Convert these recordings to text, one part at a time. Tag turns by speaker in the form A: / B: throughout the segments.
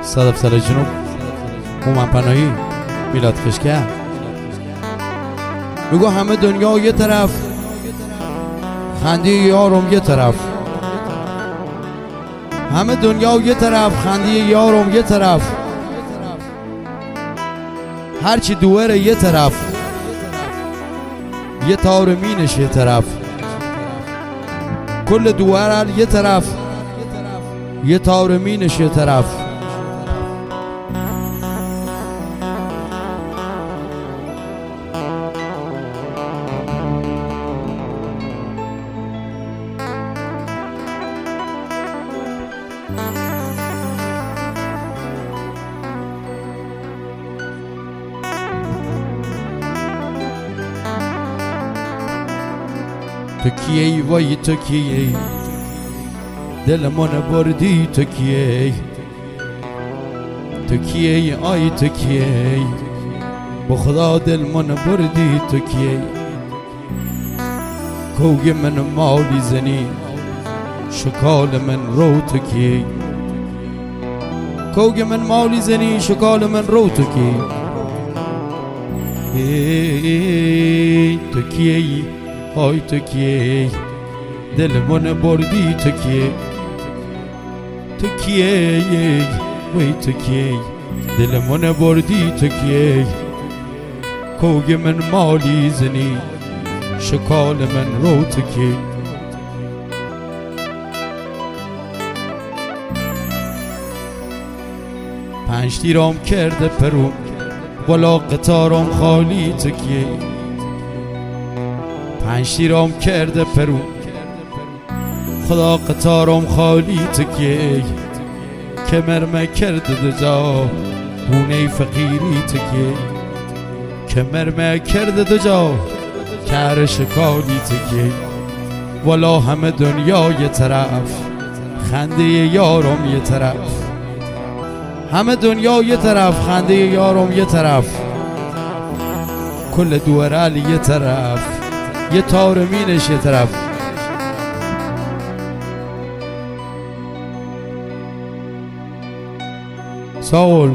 A: صدف سال جنوب هومن پناهی میلاد کشکر میگو همه دنیا یه طرف، خنده یارم یه طرف. همه دنیا یه طرف، خنده یارم یه طرف. هرچی دوره یه طرف، یه تار مینش یه طرف. کل دوره یه طرف، یه تار مینش یه طرف. تو کیی وای تو کیی دل من بردی، تو کیی تو کیی آی تو کیی با خدا دل من بردی، تو کیی کوگ من مالی زنی شکال من رو، تو کیی کوگ من مالی زنی شکال من رو، تو کیی تو کیی آی تو کیی دل من بردی، تو کیی تو کیی وای تو کیی دل من بردی، تو کیی کوگ من مالی زنی شکال من رو، تو کیی پنج تیرام کرده پرو بالا قطارم خالی، تو کیی پنج تیرام کرده پرو خدا قطارم خالی، تو کیی کمرم کرده دجا بونه فقیری، تو کیی کمرم کرده دجا کار شکالی، تو کیی والا همه دنیا یه طرف، خنده یارم یه طرف. همه دنیا یه طرف، خنده یارم یه طرف. کل دوره یه طرف، یه تار مینش یه طرف. ساول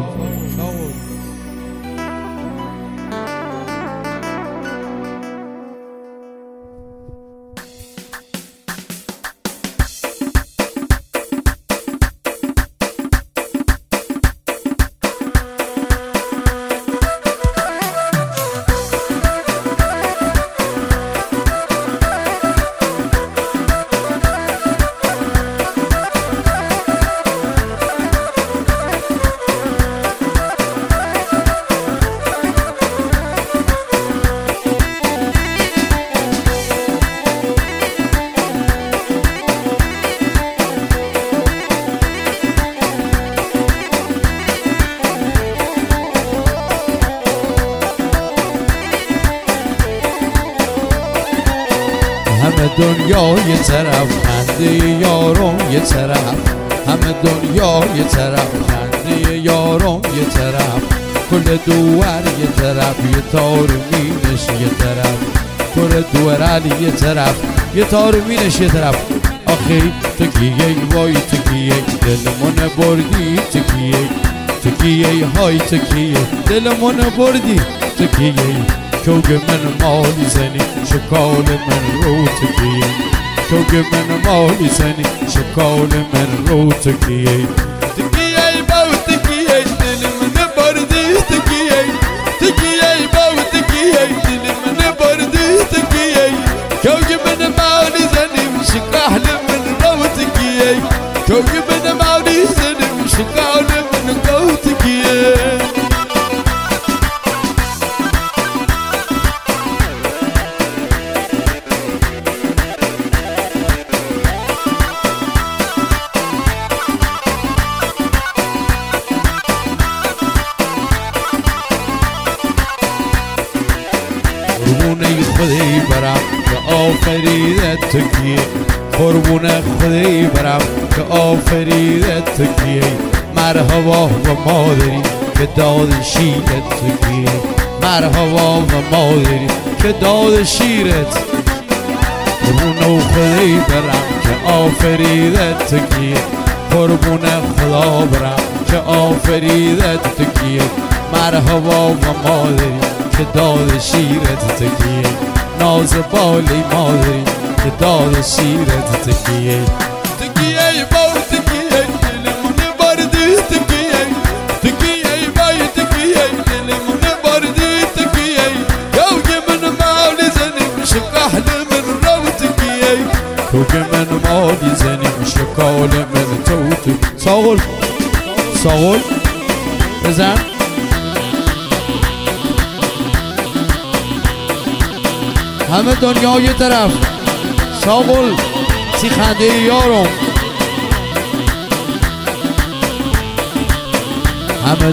A: همه دنیا یه طرف، خنده یارم یه طرف. همه دنیا یه طرف، خنده یارم یه طرف. کل دوار یه طرف، یه تار مینش یه طرف. کل دوار یه طرف، یه تار مینش یه طرف. آخی تو کیی وای تو کیی دل من بردی، تو کیی تو کیی های تو کیی دل من بردی، تو کیی کوگ من مالی زنی شکال من رو، تو کیی کوگ من مالی زنی شکال من رو، تو کیی تو کیی باو تو کیی دل من بردی، تو کیی تو کیی باو تو کیی دل من بردی، تو کیی کوگ من مالی زنی شکال من رو، تو کیی کوگ من مالی زنی شکال من رو، تو کیی قربونه خودی برم که آفریده، تو کیی قربونه خودی برم که آفریده، تو کیی مرحبا و مادری که داد شیرت، تو کیی مرحبا و مادری که داد شیرت. قربونه خودی برم که آفریده، تو کیی قربونه خدا برم که که آفریدت تو کیه مرحبا و مادری که داد شیرت تو کیه ناز بالی مادری که داد شیرت تو کیه تو کیه با تو کیه دلمون بردی تو کیه تو کیه بای تو کیه دلمون بردی تو کیه یو که من مالی زنیم شکاحل من رو تو کیه تو که من مالی زنیم شکال من تو ساغل ساغل بزن همه دنیا یه طرف ساغل سی خنده یارم همه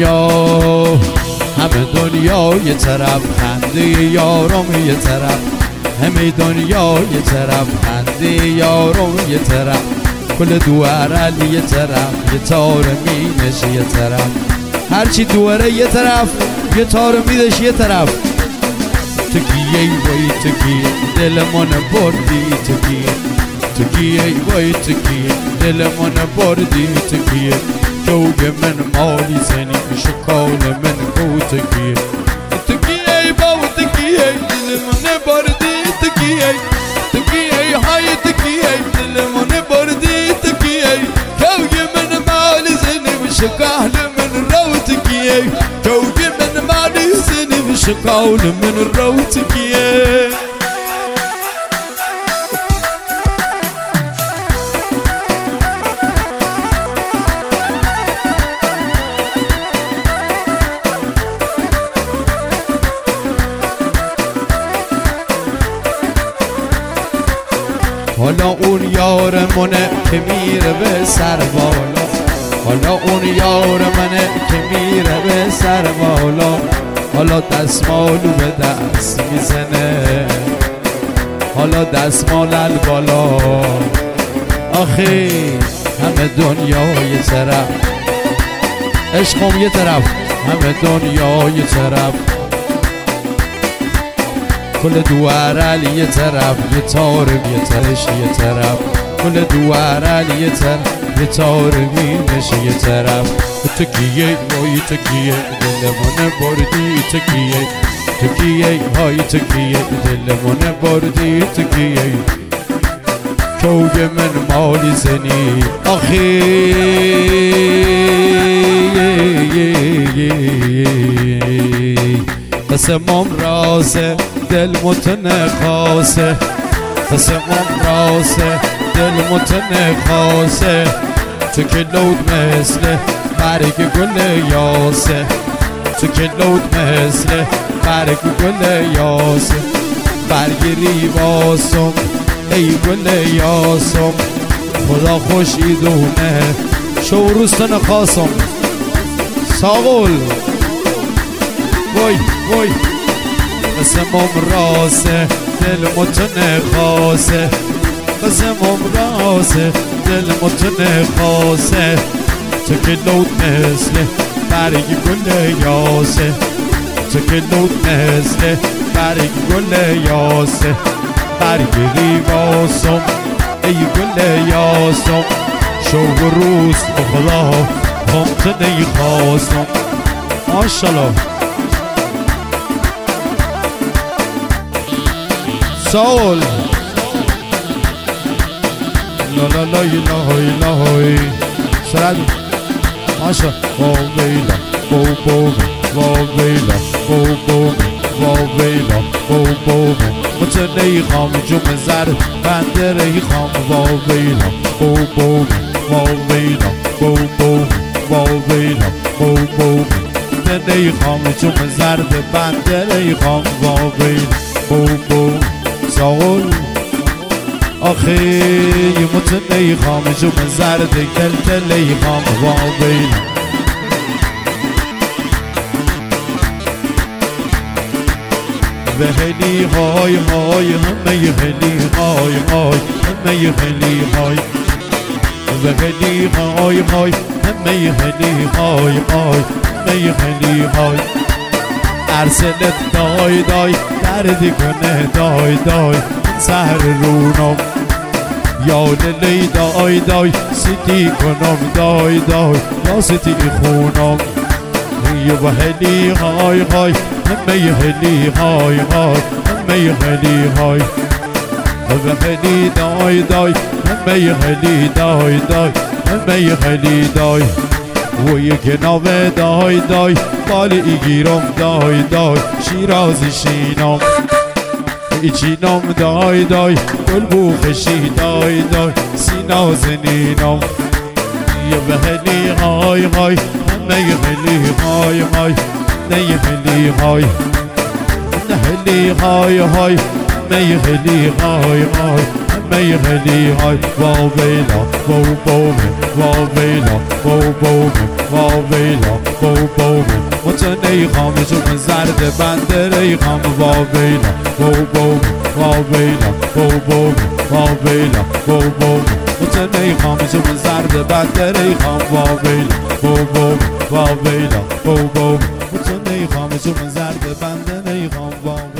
A: دنیا یه طرف خنده یارم یه طرف همه دنیا یه طرف خنده یارم یه طرف کل دواره یه طرف یه تار مینش یه طرف هرچی دواره یه طرف یه تار میدش یه طرف تکیه وای تکیه دلمون بردی تکیه وای تکیه دلمون بردی تکیه جوگ من مالی زنی شکال من کو تکیه با تکیه دلمون بردی تکیه های تکیه دلمون بردی تکیه جوگ من مالی زنی شکال من رو تکیه جوگ من مالی زنی شکال من رو تکیه حالا اون یارمونه که میره به سر بالا حالا اون یارمونه که میره به سر بالا حالا دستمالو به دست میزنه حالا دستمال بالا آخی همه دنیا یه طرف عشقم یه طرف همه دنیا یه طرف کل دواره یه طرف یه تار میترش یه طرف کل دواره یه طرف یه تار مینش یه طرف تکیه وای تکیه دلمون بردی تکیه های تکیه دلمون بردی تکیه کوگ من مالی زنی آخی قسمم رازه دل متن خاصه قسمم رازه دل متن خاصه تو که لود مثل برگ گل یاسه تو که لود مثل برگ گل یاسه برگ ریواسم ای گل یاسم خدا خوشی دونه شوروستن خاصم ساغل وای وای قسمم راسه دل متن خاصه قسمم راسه دل متن خاصه تو که لود مثل برگ گل یاسه تو که لود مثل برگ گل یاسه برگ ریواسم ای گل یاسم شوق روز بخدا همتنی خواستم ماشالله سول لا لا لا لا لا لا سرد ماشا واویلا واویلا واویلا متنی خام جم زر بندری خام واویلا واویلا متنی خام جم زرد بندری خام واویلا ساغل آخی متنی خام جم زرد کلکلی خام واویلا و هلی های همه هلی های همه هلی های و هلی های همه هلی های همه هلی های ارسلت دای دردی کنه دای سهر رونم یا لیلی دای دای سیتی کنم دای دای یا سیتی خونم یا به هلی های های همه هلی های های همه هلی های به هلی دای دای همه هلی دای دای همه هلی دای و یک نوه دای دای بالی گیرم دای دای شیرازی شینم ایچینم دای دای گل بوخشی دای دای سینا زنینم یه به هلی های های همه هلی های های نه هلی های نه هلی های های همه هلی های های همه هلی های واو بیلا واو بومه واو بیلا واو بومه واو بیلا واو بومه متنی خامه چون زرد بنده ری خامه واو بیلا واو بومه واو بیلا واو بومه واو بیلا واو بومه متنی خامه چون زرد بنده ری خامه واو بیلا واو بومه واو بیلا واو بومه متنی خامه چون زرد بنده ری خامه واو